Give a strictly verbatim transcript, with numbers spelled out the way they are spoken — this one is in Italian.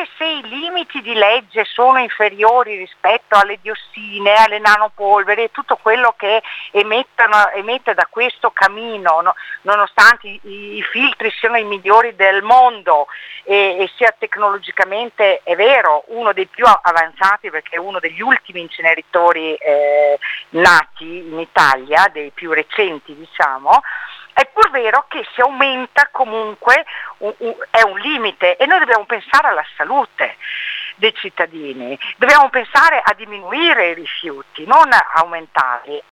anche se i limiti di legge sono inferiori rispetto alle diossine, alle nanopolveri e tutto quello che emettono, emette da questo camino, no? Nonostante i, i filtri siano i migliori del mondo e, e sia tecnologicamente, è vero, uno dei più avanzati perché è uno degli ultimi inceneritori eh, nati in Italia, dei più recenti diciamo, è pur vero che si aumenta comunque, un, un, è un limite e noi dobbiamo pensare alla salute dei cittadini, dobbiamo pensare a diminuire i rifiuti, non a aumentarli.